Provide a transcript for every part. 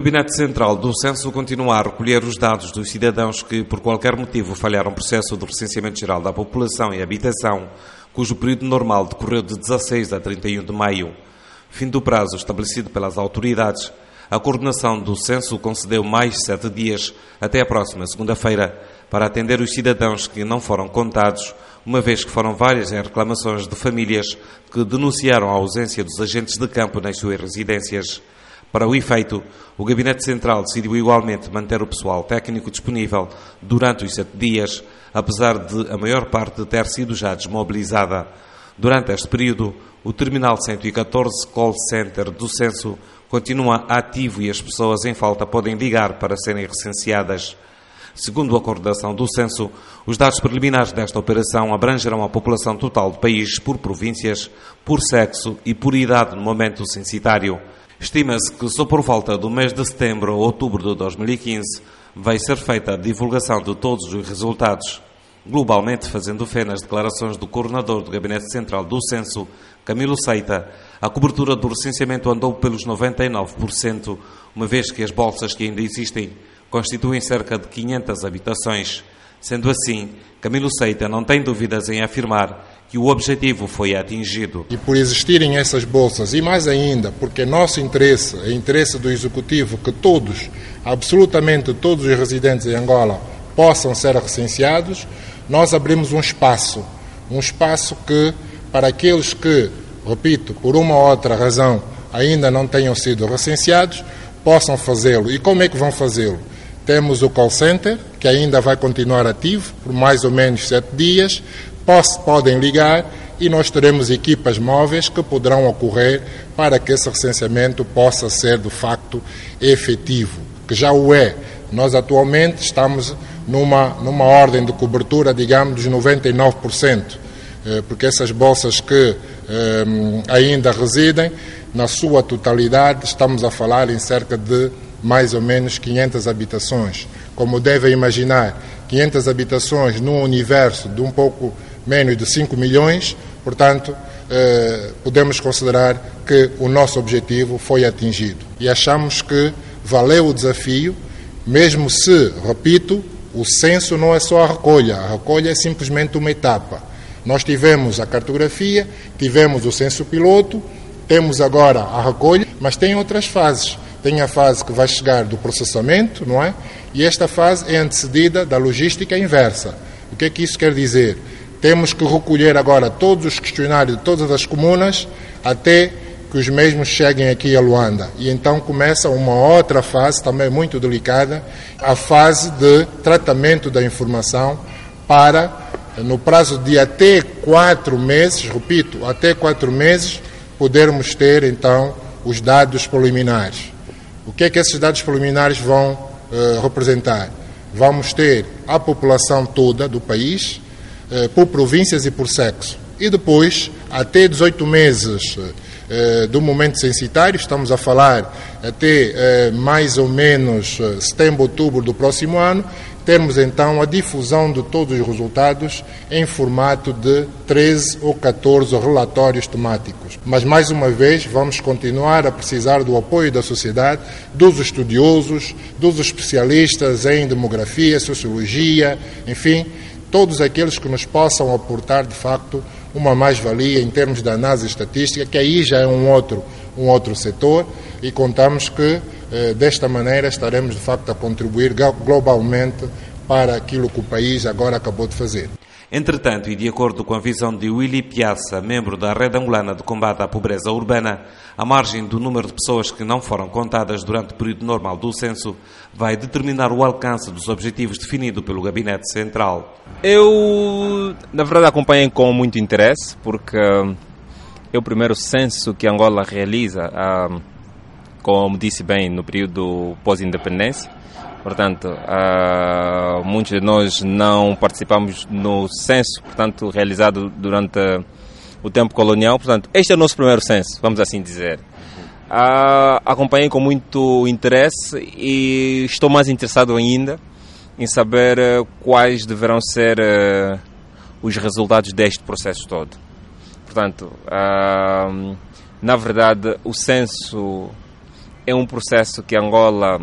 Gabinete Central do Censo continua a recolher os dados dos cidadãos que, por qualquer motivo, falharam o processo de recenseamento geral da população e habitação, cujo período normal decorreu de 16 a 31 de maio. Fim do prazo estabelecido pelas autoridades, a coordenação do censo concedeu mais 7 dias, até a próxima segunda-feira, para atender os cidadãos que não foram contados, uma vez que foram várias as reclamações de famílias que denunciaram a ausência dos agentes de campo nas suas residências. Para o efeito, o Gabinete Central decidiu igualmente manter o pessoal técnico disponível durante os 7 dias, apesar de a maior parte ter sido já desmobilizada. Durante este período, o Terminal 114 Call Center do Censo continua ativo e as pessoas em falta podem ligar para serem recenseadas. Segundo a coordenação do censo, os dados preliminares desta operação abrangerão a população total do país por províncias, por sexo e por idade no momento censitário. Estima-se que só por volta do mês de setembro ou outubro de 2015 vai ser feita a divulgação de todos os resultados. Globalmente, fazendo fé nas declarações do coordenador do Gabinete Central do Censo, Camilo Seita, a cobertura do recenseamento andou pelos 99%, uma vez que as bolsas que ainda existem constituem cerca de 500 habitações. Sendo assim, Camilo Seita não tem dúvidas em afirmar que o objetivo foi atingido. E por existirem essas bolsas, e mais ainda, porque nosso interesse, é interesse do Executivo, que todos, absolutamente todos os residentes em Angola, possam ser recenseados, nós abrimos um espaço que, para aqueles que, repito, por uma ou outra razão, ainda não tenham sido recenseados, possam fazê-lo. E como é que vão fazê-lo? Temos o call center, que ainda vai continuar ativo por mais ou menos 7 dias, podem ligar e nós teremos equipas móveis que poderão ocorrer para que esse recenseamento possa ser, de facto, efetivo, que já o é. Nós atualmente estamos numa ordem de cobertura, digamos, dos 99%, porque essas bolsas que ainda residem, na sua totalidade, estamos a falar em cerca de mais ou menos 500 habitações. Como devem imaginar, 500 habitações num universo de um pouco menos de 5 milhões, portanto, podemos considerar que o nosso objetivo foi atingido. E achamos que valeu o desafio, mesmo se, repito, o censo não é só a recolha é simplesmente uma etapa. Nós tivemos a cartografia, tivemos o censo piloto, temos agora a recolha, mas tem outras fases. Tem a fase que vai chegar do processamento, não é? E esta fase é antecedida da logística inversa. O que é que isso quer dizer? Temos que recolher agora todos os questionários de todas as comunas até que os mesmos cheguem aqui a Luanda. E então começa uma outra fase, também muito delicada, a fase de tratamento da informação para, no prazo de até 4 meses, repito, até 4 meses, podermos ter então os dados preliminares. O que é que esses dados preliminares vão representar? Vamos ter a população toda do país, por províncias e por sexo. E depois, até 18 meses do momento censitário, estamos a falar até mais ou menos setembro, outubro do próximo ano, temos então a difusão de todos os resultados em formato de 13 ou 14 relatórios temáticos. Mas, mais uma vez, vamos continuar a precisar do apoio da sociedade, dos estudiosos, dos especialistas em demografia, sociologia, enfim, todos aqueles que nos possam aportar, de facto, uma mais-valia em termos de análise estatística, que aí já é um outro setor, e contamos que, desta maneira, estaremos, de facto, a contribuir globalmente para aquilo que o país agora acabou de fazer. Entretanto, e de acordo com a visão de Willy Piazza, membro da Rede Angolana de Combate à Pobreza Urbana, a margem do número de pessoas que não foram contadas durante o período normal do censo vai determinar o alcance dos objetivos definidos pelo Gabinete Central. Eu, na verdade, acompanhei com muito interesse, porque é o primeiro censo que Angola realiza, como disse bem, no período pós-independência. Portanto, muitos de nós não participamos no censo, portanto, realizado durante o tempo colonial. Portanto, este é o nosso primeiro censo, vamos assim dizer. Acompanhei com muito interesse e estou mais interessado ainda em saber quais deverão ser os resultados deste processo todo. Portanto, na verdade, o censo é um processo que Angola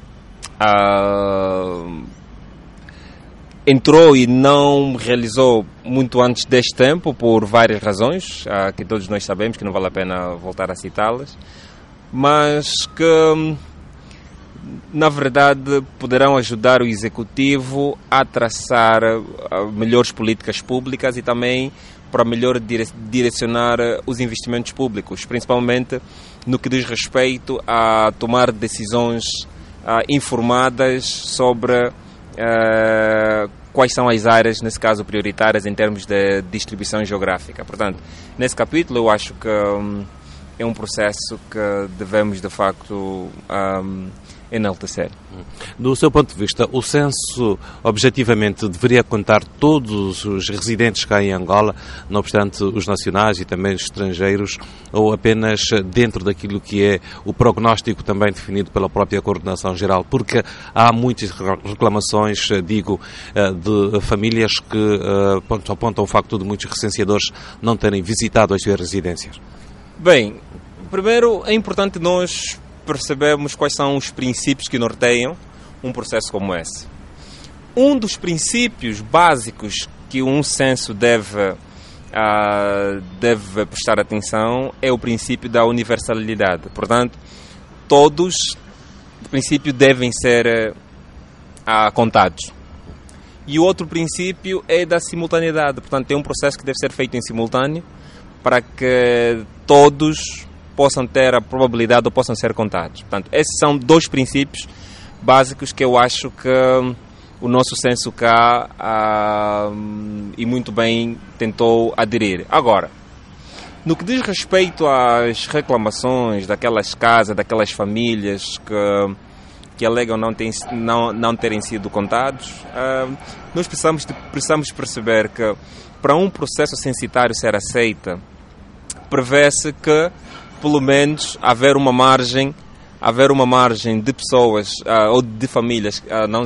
entrou e não realizou muito antes deste tempo, por várias razões, que todos nós sabemos, que não vale a pena voltar a citá-las, mas que, na verdade, poderão ajudar o Executivo a traçar melhores políticas públicas e também para melhor direcionar os investimentos públicos, principalmente no que diz respeito a tomar decisões informadas sobre quais são as áreas, nesse caso, prioritárias em termos de distribuição geográfica. Portanto, nesse capítulo eu acho que é um processo que devemos, de facto, enaltecer. Do seu ponto de vista, o censo objetivamente deveria contar todos os residentes cá em Angola, não obstante os nacionais e também os estrangeiros, ou apenas dentro daquilo que é o prognóstico também definido pela própria Coordenação Geral? Porque há muitas reclamações, digo, de famílias que apontam o facto de muitos recenseadores não terem visitado as suas residências. Bem, primeiro é importante nós percebemos quais são os princípios que norteiam um processo como esse. Um dos princípios básicos que um censo deve prestar atenção é o princípio da universalidade. Portanto, todos, de princípio, devem ser contados. E o outro princípio é da simultaneidade. Portanto, é um processo que deve ser feito em simultâneo para que todos possam ter a probabilidade ou possam ser contados. Portanto, esses são dois princípios básicos que eu acho que o nosso censo cá e muito bem tentou aderir. Agora, no que diz respeito às reclamações daquelas casas, daquelas famílias que alegam não terem sido contados, nós precisamos perceber que para um processo censitário ser aceito, prevê-se que pelo menos haver uma margem de pessoas ou de famílias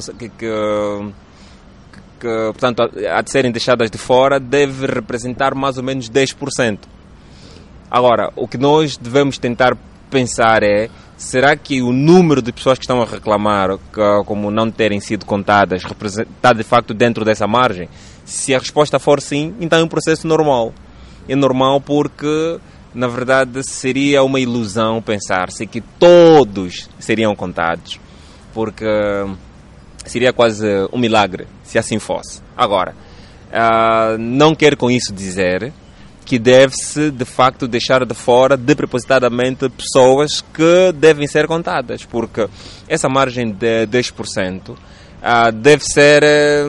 que portanto, a de serem deixadas de fora, deve representar mais ou menos 10%. Agora, o que nós devemos tentar pensar é, será que o número de pessoas que estão a reclamar como não terem sido contadas está de facto dentro dessa margem? Se a resposta for sim, então é um processo normal. É normal porque, na verdade, seria uma ilusão pensar-se que todos seriam contados, porque seria quase um milagre se assim fosse. Agora, não quero com isso dizer que deve-se, de facto, deixar de fora, despropositadamente, pessoas que devem ser contadas, porque essa margem de 10% deve ser,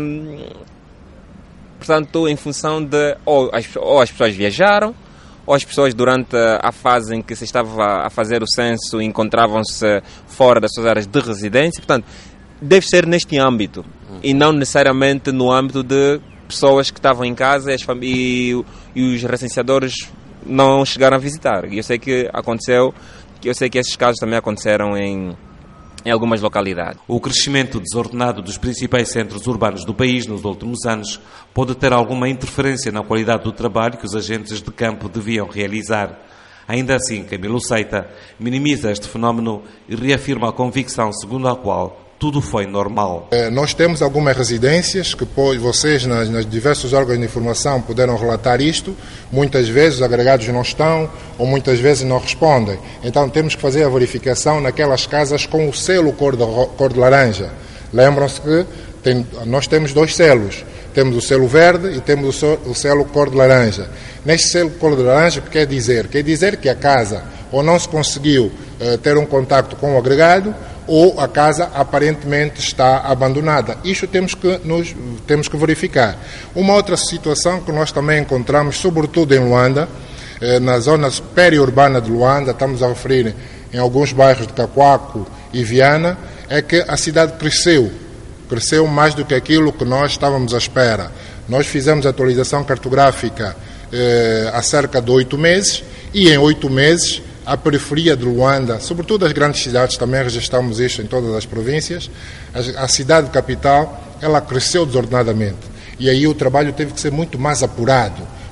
portanto, em função de ou as pessoas viajaram, ou as pessoas durante a fase em que se estava a fazer o censo encontravam-se fora das suas áreas de residência. Portanto, deve ser neste âmbito e não necessariamente no âmbito de pessoas que estavam em casa e os recenseadores não chegaram a visitar. E eu sei que aconteceu, eu sei que esses casos também aconteceram em algumas localidades. O crescimento desordenado dos principais centros urbanos do país nos últimos anos pode ter alguma interferência na qualidade do trabalho que os agentes de campo deviam realizar. Ainda assim, Camilo Seita minimiza este fenómeno e reafirma a convicção segundo a qual tudo foi normal. Nós temos algumas residências que vocês, nas diversos órgãos de informação, puderam relatar isto. Muitas vezes os agregados não estão ou muitas vezes não respondem. Então temos que fazer a verificação naquelas casas com o selo cor de laranja. Lembram-se que nós temos dois selos. Temos o selo verde e temos o selo cor de laranja. Neste selo cor de laranja, o que quer dizer? Quer dizer que a casa ou não se conseguiu ter um contacto com o agregado, ou a casa aparentemente está abandonada. Isto temos que verificar. Uma outra situação que nós também encontramos, sobretudo em Luanda, na zona periurbana de Luanda, estamos a referir em alguns bairros de Cacoaco e Viana, é que a cidade cresceu mais do que aquilo que nós estávamos à espera. Nós fizemos a atualização cartográfica há cerca de 8 meses e em 8 meses a periferia de Luanda, sobretudo as grandes cidades, também registramos isto em todas as províncias, a cidade capital, ela cresceu desordenadamente. E aí o trabalho teve que ser muito mais apurado,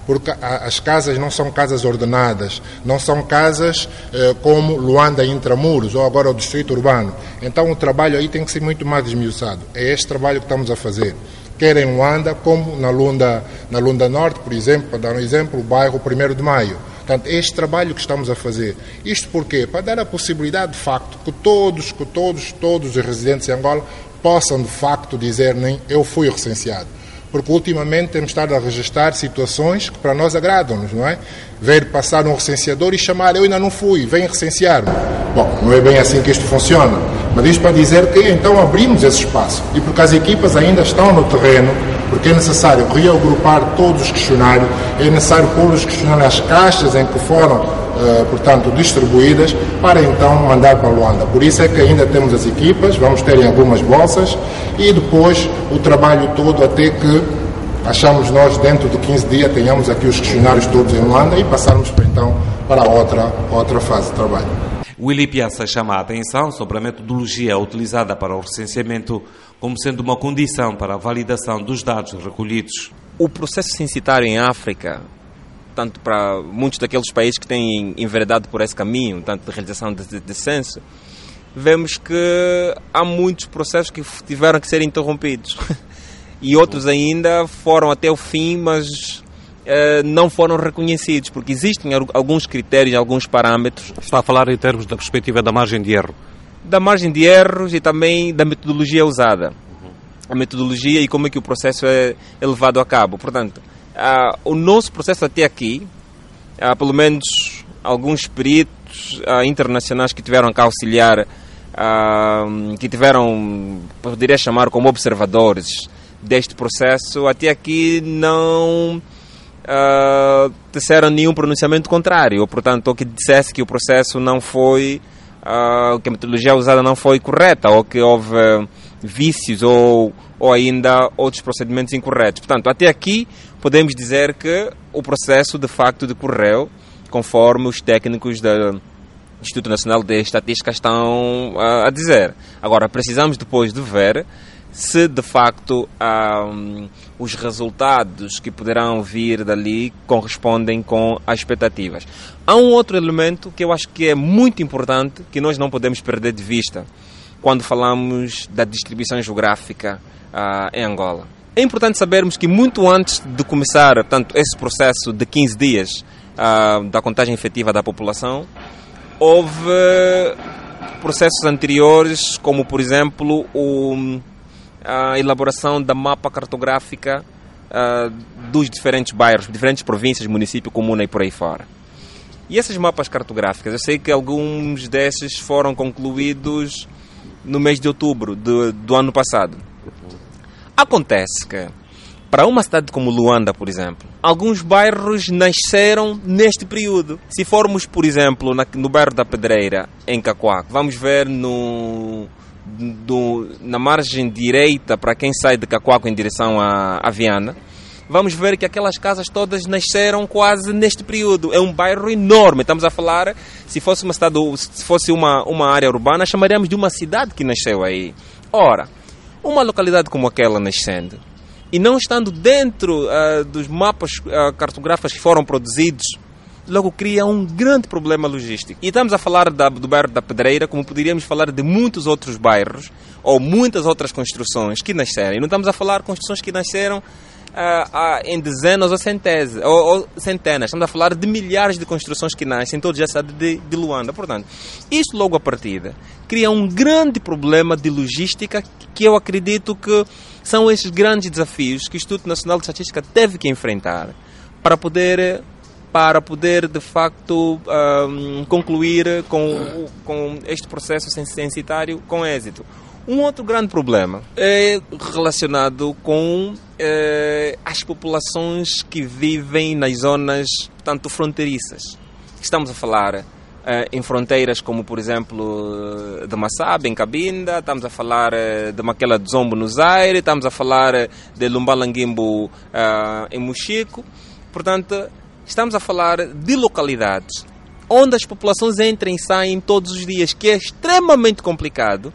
porque as casas não são casas ordenadas, não são casas como Luanda Intramuros ou agora o Distrito Urbano. Então o trabalho aí tem que ser muito mais desmiuçado. É este trabalho que estamos a fazer. Quer em Luanda, como na Lunda Norte, por exemplo, para dar um exemplo, o bairro 1º de Maio. Portanto, é este trabalho que estamos a fazer. Isto porquê? Para dar a possibilidade, de facto, que todos os residentes em Angola possam, de facto, dizer nem eu fui recenseado. Porque ultimamente temos estado a registrar situações que para nós agradam-nos, não é? Ver passar um recenseador e chamar, eu ainda não fui, vem recensear-me. Bom, não é bem assim que isto funciona, mas isto para dizer que então abrimos esse espaço. E porque as equipas ainda estão no terreno, porque é necessário reagrupar todos os questionários, é necessário pôr os questionários às caixas em que foram, portanto, distribuídas, para então mandar para Luanda. Por isso é que ainda temos as equipas, vamos ter em algumas bolsas, e depois o trabalho todo até que achamos nós, dentro de 15 dias, tenhamos aqui os questionários todos em Luanda e passarmos então para outra fase de trabalho. Willy Piazza chama a atenção sobre a metodologia utilizada para o recenseamento como sendo uma condição para a validação dos dados recolhidos. O processo censitário em África, tanto para muitos daqueles países que têm enveredado por esse caminho, tanto de realização de censo, vemos que há muitos processos que tiveram que ser interrompidos e outros ainda foram até o fim, mas não foram reconhecidos, porque existem alguns critérios, alguns parâmetros. Está a falar em termos da perspectiva da margem de erro? Da margem de erros e também da metodologia usada. A metodologia e como é que o processo é levado a cabo. Portanto, o nosso processo até aqui, pelo menos alguns peritos internacionais que tiveram que auxiliar, que tiveram, poderia chamar como observadores deste processo, até aqui não disseram nenhum pronunciamento contrário, ou portanto, ou que dissesse que o processo não foi, que a metodologia usada não foi correta, ou que houve vícios ou ainda outros procedimentos incorretos. Portanto, até aqui podemos dizer que o processo de facto decorreu conforme os técnicos do Instituto Nacional de Estatística estão a dizer. Agora, precisamos depois de ver se de facto os resultados que poderão vir dali correspondem com as expectativas. Há um outro elemento que eu acho que é muito importante, que nós não podemos perder de vista quando falamos da distribuição geográfica em Angola. É importante sabermos que muito antes de começar, portanto, esse processo de 15 dias da contagem efetiva da população, houve processos anteriores, como por exemplo a elaboração da mapa cartográfica dos diferentes bairros, diferentes províncias, municípios, comuna e por aí fora. E esses mapas cartográficos, eu sei que alguns desses foram concluídos no mês de outubro do ano passado. Acontece que, para uma cidade como Luanda, por exemplo, alguns bairros nasceram neste período. Se formos, por exemplo, no bairro da Pedreira, em Cacoaco, vamos ver na margem direita, para quem sai de Cacoaco em direção a Viana, vamos ver que aquelas casas todas nasceram quase neste período. É um bairro enorme. Estamos a falar, se fosse uma cidade, se fosse uma área urbana, chamaríamos de uma cidade que nasceu aí. Ora, uma localidade como aquela nascendo, e não estando dentro dos mapas cartográficos que foram produzidos, logo cria um grande problema logístico. E estamos a falar do bairro da Pedreira, como poderíamos falar de muitos outros bairros, ou muitas outras construções que nasceram. E não estamos a falar de construções que nasceram em dezenas ou centenas. Estamos a falar de milhares de construções que nascem em toda a cidade de Luanda. Portanto, isto logo à partida cria um grande problema de logística, que eu acredito que são esses grandes desafios que o Instituto Nacional de Estatística teve que enfrentar para poder de facto concluir com este processo censitário com êxito. Um outro grande problema é relacionado com as populações que vivem nas zonas, tanto fronteiriças. Estamos a falar em fronteiras como, por exemplo, de Massabe, em Cabinda, estamos a falar de Maquela de Zombo, no Zaire, estamos a falar de Lumbalangimbo, em Mochico. Portanto, estamos a falar de localidades onde as populações entram e saem todos os dias, que é extremamente complicado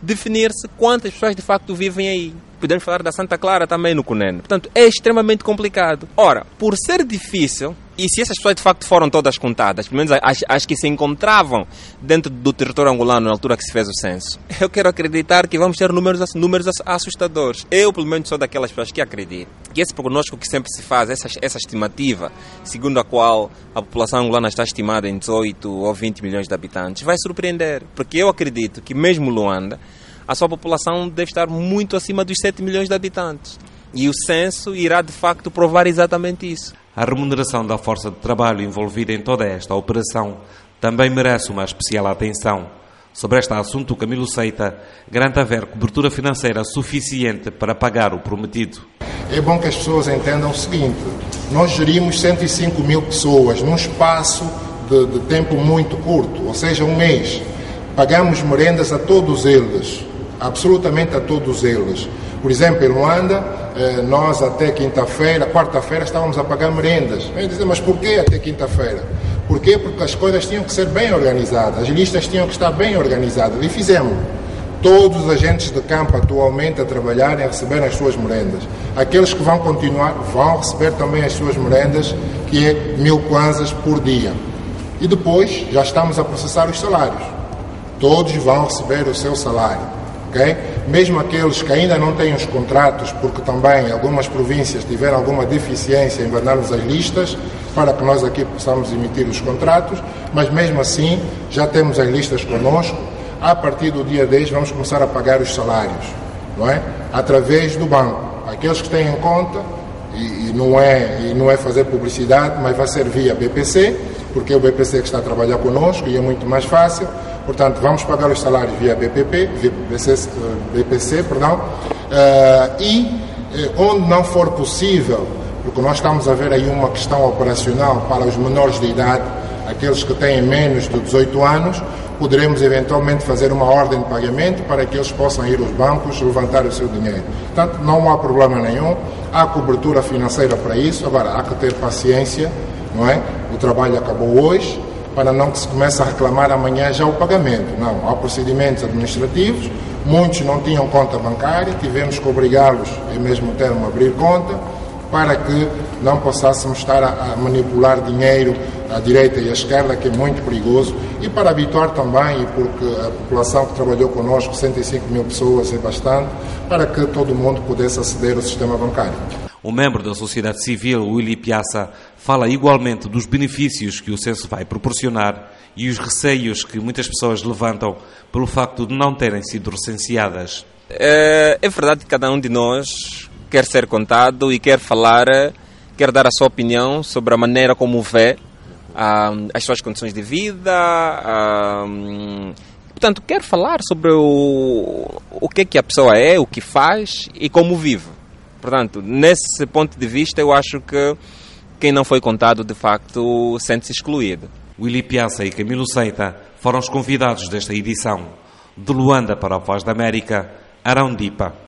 definir-se quantas pessoas de facto vivem aí. Podemos falar da Santa Clara também no Cunene. Portanto, é extremamente complicado. Ora, por ser difícil, e se essas pessoas de facto foram todas contadas, pelo menos as que se encontravam dentro do território angolano na altura que se fez o censo, eu quero acreditar que vamos ter números assustadores. Eu, pelo menos, sou daquelas pessoas que acreditam que esse prognóstico que sempre se faz, essa estimativa, segundo a qual a população angolana está estimada em 18 ou 20 milhões de habitantes, vai surpreender. Porque eu acredito que mesmo Luanda, a sua população deve estar muito acima dos 7 milhões de habitantes. E o censo irá, de facto, provar exatamente isso. A remuneração da força de trabalho envolvida em toda esta operação também merece uma especial atenção. Sobre este assunto, Camilo Seita garante haver cobertura financeira suficiente para pagar o prometido. É bom que as pessoas entendam o seguinte: nós gerimos 105 mil pessoas num espaço de tempo muito curto, ou seja, um mês. Pagamos merendas a todos eles, absolutamente a todos eles. Por exemplo, em Luanda, nós até quarta-feira estávamos a pagar merendas. Vem dizer, mas porquê até quinta-feira? Porquê? Porque as coisas tinham que ser bem organizadas, as listas tinham que estar bem organizadas, e fizemos. Todos os agentes de campo atualmente a trabalharem a receber as suas merendas. Aqueles que vão continuar vão receber também as suas merendas, que é 1000 kwanzas por dia. E depois já estamos a processar os salários. Todos vão receber o seu salário. Okay? Mesmo aqueles que ainda não têm os contratos, porque também algumas províncias tiveram alguma deficiência em mandarmos as listas, para que nós aqui possamos emitir os contratos, mas mesmo assim já temos as listas connosco. A partir do dia 10 vamos começar a pagar os salários, não é? Através do banco. Aqueles que têm em conta, e não é fazer publicidade, mas vai ser via BPC, porque é o BPC que está a trabalhar connosco e é muito mais fácil. Portanto, vamos pagar os salários via BPC, e onde não for possível, porque nós estamos a ver aí uma questão operacional para os menores de idade, aqueles que têm menos de 18 anos, poderemos eventualmente fazer uma ordem de pagamento para que eles possam ir aos bancos levantar o seu dinheiro. Portanto, não há problema nenhum, há cobertura financeira para isso. Agora, há que ter paciência, não é? O trabalho acabou hoje, para não que se comece a reclamar amanhã já o pagamento. Não, há procedimentos administrativos, muitos não tinham conta bancária, tivemos que obrigá-los, em mesmo termo, a abrir conta, para que não possássemos estar a manipular dinheiro à direita e à esquerda, que é muito perigoso, e para habituar também, e porque a população que trabalhou connosco, 105 mil pessoas, é bastante, para que todo mundo pudesse aceder ao sistema bancário. Um membro da sociedade civil, Willy Piazza, fala igualmente dos benefícios que o censo vai proporcionar e os receios que muitas pessoas levantam pelo facto de não terem sido recenseadas. É verdade que cada um de nós quer ser contado e quer falar, quer dar a sua opinião sobre a maneira como vê as suas condições de vida, portanto, quer falar sobre o que a pessoa é, o que faz e como vive. Portanto, nesse ponto de vista, eu acho que quem não foi contado, de facto, sente-se excluído. Willy Piazza e Camilo Seita foram os convidados desta edição. De Luanda para a Voz da América, Arão Dipa.